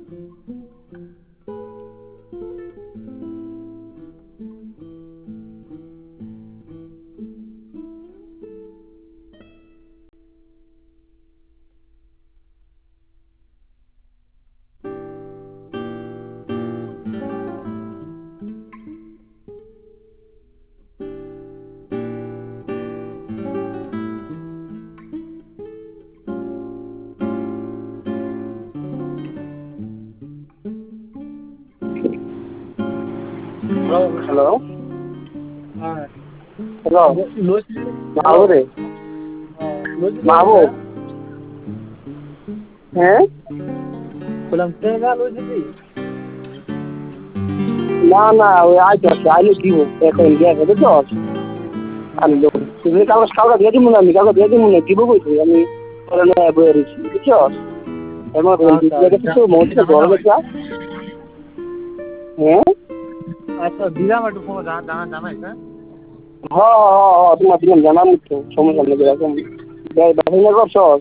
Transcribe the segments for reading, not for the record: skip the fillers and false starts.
hello, hello, মাহবুব রে, মাহবুব, হ্যাঁ, না না ওই আইতে আইলে দিব এখন গিয়ে বুঝছো আমি তুমি কাউকে দিয়ে দিব না, আমি কাউকে দিয়ে দিব না, দিব কইছি আমি বয়ে রয়েছি বুঝছো এমন কিছু মধ্যে বড় বেচা হ্যাঁ আচ্ছা দিলাম একটু ফোন জানাই হ্যাঁ তোমার দিলাম জানাম তো সমস্যা নেই এরকম ব্যবসা করছস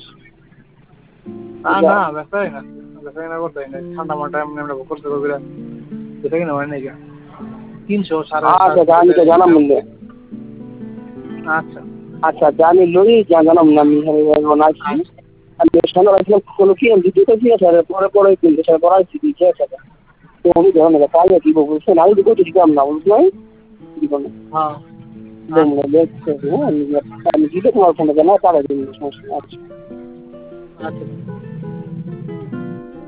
না ব্যস্তাই না করতে ঠান্ডা মাঠে আমরা করতে করবে এটা কিনা হয় নাকি 300 সাড়ে আচ্ছা আমি তো জানাম বললে আচ্ছা আচ্ছা জানি লই জানাম না আমি নাইছি আমি সামনে রাখলাম কোনো কি আমি দিতে কি আছে পরে পরে কিন্তু স্যার পড়াইছি দিতে আছে তো আমি জানি না কাজে দিব বলছে না দিব তো দিতাম না বলছ নাই দিব না হ্যাঁ দেখতে আমি দিতে তোমার ফোনে জানা তারা দিন সমস্যা আচ্ছা আচ্ছা